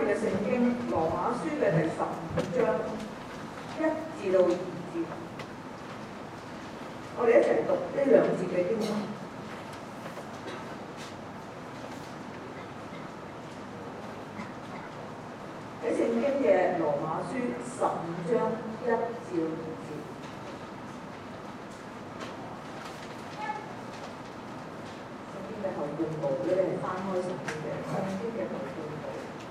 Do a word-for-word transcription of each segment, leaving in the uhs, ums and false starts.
哋嘅聖經羅馬書嘅第十五章一至到二節，我哋一齊讀呢兩節嘅經文。喺聖經嘅羅馬書十五章一至到二節，聖經嘅後半部，如果你係翻開聖經嘅聖經嘅後半部。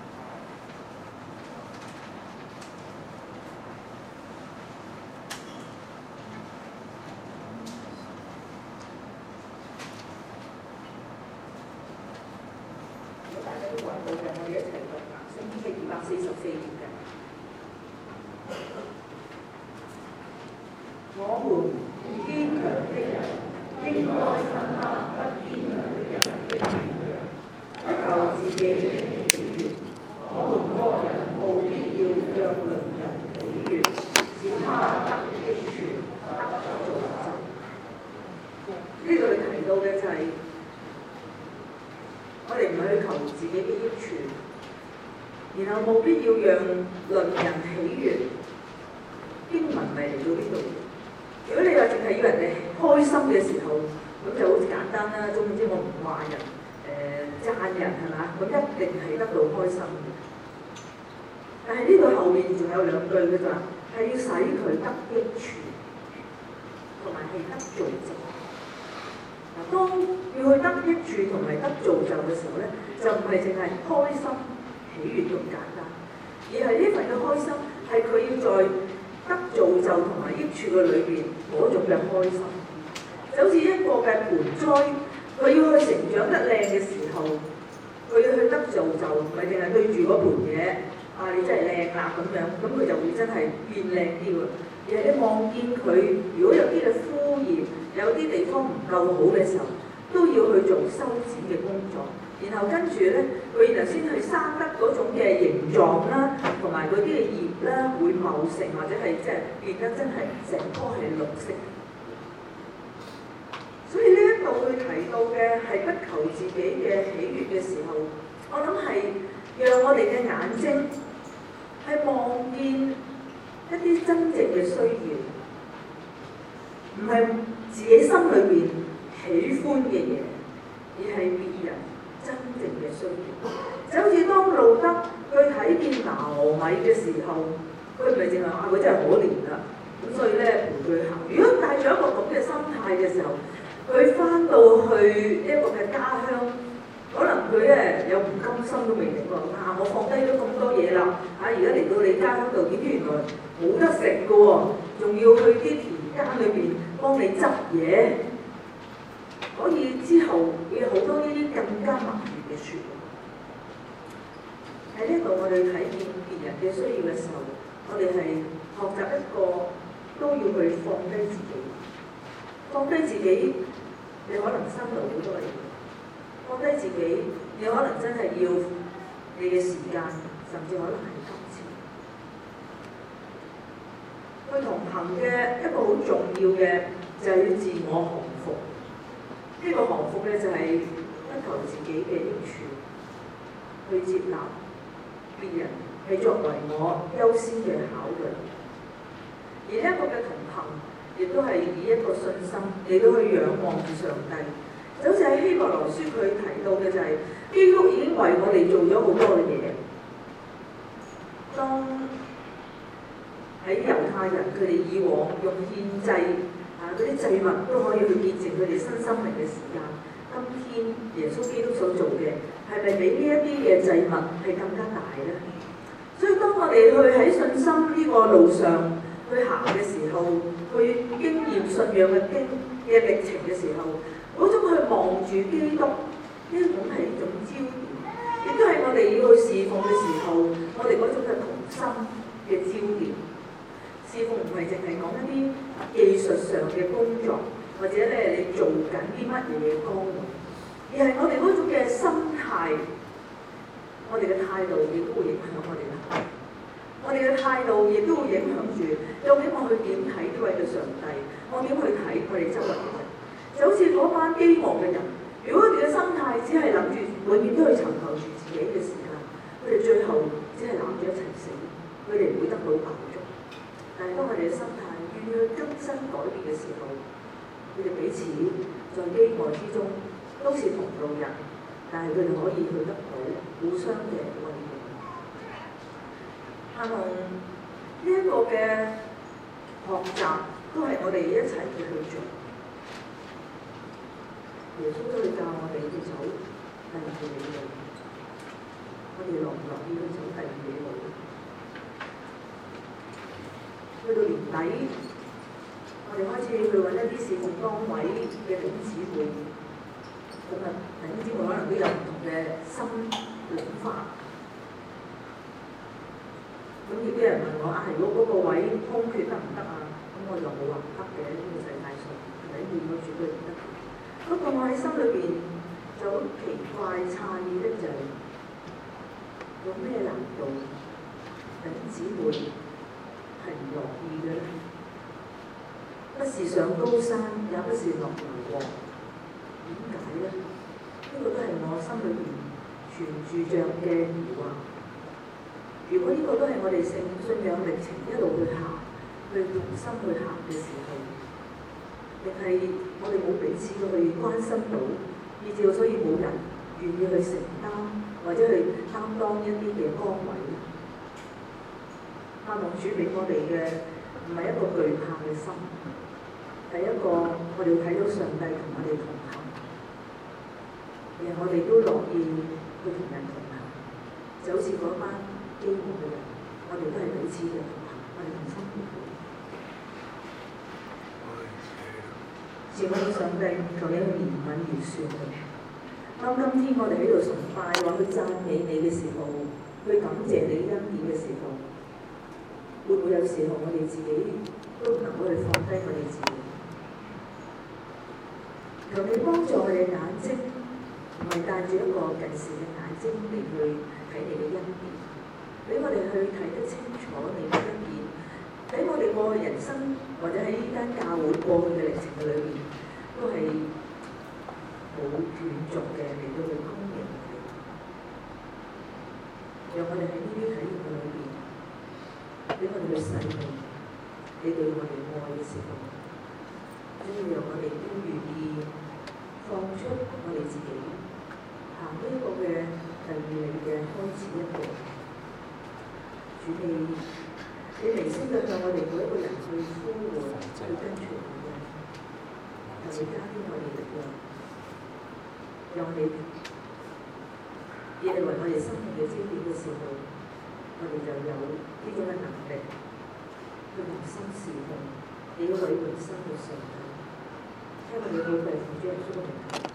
如果大家都揾到嘅，我哋一齊讀聖經嘅二百四十四頁嘅。我們堅強的人應該分擔不堅強的人的軟弱，不求自己的喜悅。我們個人務必要讓鄰人喜悅，使他得益處，得造就。呢度提到嘅就係、是、我哋唔係去求自己嘅益處，然後務必要讓鄰人喜悅。經文咪嚟到呢度。如果你話淨係要人哋開心嘅時候，咁就好似簡單啦。總之我唔話人，誒、呃、讚人係嘛，咁一定係得到開心嘅。但係呢度後面仲有兩句嘅就話，係要使佢得益處，同埋係得造就。嗱，當要去得益處同埋得造就嘅時候咧，就唔係淨係開心喜悅咁簡單，而係呢份嘅開心係佢要在得造就同埋益處嘅裏邊嗰種嘅開心，就好似一個嘅盆栽，佢要去成長得靚嘅時候，佢要去得造就，唔係淨係對住嗰盤嘢，啊你真係靚啦咁樣，咁佢就會真係變靚啲喎。而係你望見佢，如果有啲嘅枯葉，有啲地方唔夠好嘅時候，都要去做修剪嘅工作。然後跟住咧，佢然後先去生得嗰種嘅形狀啦，同埋嗰啲嘅葉啦，會茂盛或者係即係變得真係成棵係綠色。所以呢一度佢提到嘅係不求自己嘅喜悅嘅時候，我諗係讓我哋嘅眼睛係望見一啲真正嘅需要，唔係自己心裏邊喜歡嘅嘢，而係別人真正嘅需要。就好似當路德佢睇見拿俄米嘅時候，佢唔係淨係話佢真係可憐啦，咁所以咧陪佢行。如果帶咗一個咁嘅心態嘅時候，佢翻到去一個嘅家鄉，可能佢咧有唔甘心都未定喎。啊，我放低咗咁多嘢啦，嚇而家嚟到你家鄉度，點知原來冇得食嘅喎，仲要去啲田間裏邊幫你執嘢。所以之後會有好多呢啲更加麻煩嘅説話。喺呢度我哋睇見別人嘅需要嘅時候，我哋係學習一個都要去放低自己，放低自己，你可能辛勞好多嘢，放低自己，你可能真係要你嘅時間，甚至可能係金錢。佢同行嘅一個好重要嘅就係要自我降服。呢個降服咧就係不求自己嘅益處，去接納別人係作為我優先嘅考慮。而呢一個嘅同行，亦都係以一個信心嚟到去仰望住上帝。就好似喺希伯來書佢提到嘅就係、是，基督已經為我哋做咗好多嘅嘢。當喺猶太人佢哋以往用獻祭。啊！嗰啲祭物都可以去見證佢哋新生命嘅時間。今天耶穌基督所做嘅係咪比呢一啲嘅祭物係更加大咧？所以當我哋去喺信心呢個路上去行嘅時候，去經驗信仰嘅經嘅歷程嘅時候，嗰種去望住基督呢一種係一種焦點，亦都係我哋要去侍奉嘅時候，我哋嗰種嘅同心嘅焦點。侍奉唔係淨係講一啲技術上嘅工作，或者咧你做緊啲乜嘢嘅崗位，而係我哋嗰種嘅心態，我哋嘅態度亦都會影響我哋嘅行為。我哋嘅態度亦都會影響住究竟我去點睇呢位嘅上帝，我點去睇我哋周圍嘅人。就好似嗰班飢餓嘅人，如果佢哋嘅心態只係諗住永遠都去尋求住自己嘅時間，佢哋最後只係攬住一齊死，佢哋唔會得到飽足。但係當我哋嘅心態願意去更新改變嘅時候，佢哋彼此在飢餓之中都是同路人，但係佢哋可以去得到互相嘅慰藉。盼望呢一個嘅學習都係我哋一齊去去做。耶穌都會教我哋去走第二里路，我哋樂唔樂意去走第二里路？去到年底，我哋開始去揾一啲侍奉崗位嘅弟兄姊妹，咁啊弟兄姊妹可能都有唔同嘅心諗法。咁亦都有人問我啊，如果嗰個位空缺得唔得啊？咁我就冇話唔得嘅，呢個世界上係咪每個絕對唔得？不過我喺心裏邊就好奇怪詫異咧，就係有咩難度弟兄姊妹係唔樂意嘅咧？不是上高山，也不是落硫磺，點解咧？呢、這個都係我心裏邊存住着嘅疑惑。如果呢個都係我哋信信仰歷程一路去行，去同心去行嘅時候，定係我哋冇彼此去關心到，以至到所以冇人願意去承擔或者去擔當一啲嘅崗位。盼望主俾我哋嘅唔係一個懼怕嘅心，係一個我哋會睇到上帝同我哋同行，而我哋都樂意去同人同行，就好似嗰班飢餓嘅人，我哋都係彼此嘅同行，我哋同心同行。是我哋上帝求你去憐憫饒恕佢。當今天我哋喺度崇拜或去讚美你嘅時候，去感謝你恩典嘅時候，會唔會有時候我哋自己都唔能夠去放低我哋自己？求你幫助我哋眼睛，唔係帶住一個近視嘅眼睛嚟去睇你嘅恩典，俾我哋去睇得清楚你嘅恩典。喺我哋個人生或者喺呢間教會過去嘅歷程嘅裏邊，都係冇斷續嘅嚟到去供應你，讓我哋喺呢啲體驗嘅裏邊，俾我哋去細味你對我哋愛嘅時候，所以讓我哋都願意放出我哋自己，行呢個嘅第二里嘅開始一步。主你，你微聲嘅向我哋每一個人去呼喚，去跟隨你，求你加添我哋力量，讓我哋以你為我哋生命嘅焦點嘅時候，我哋就有呢種嘅能力去同心侍奉，你嗰位永生嘅上帝，聽我哋禱告，奉主耶穌嘅名。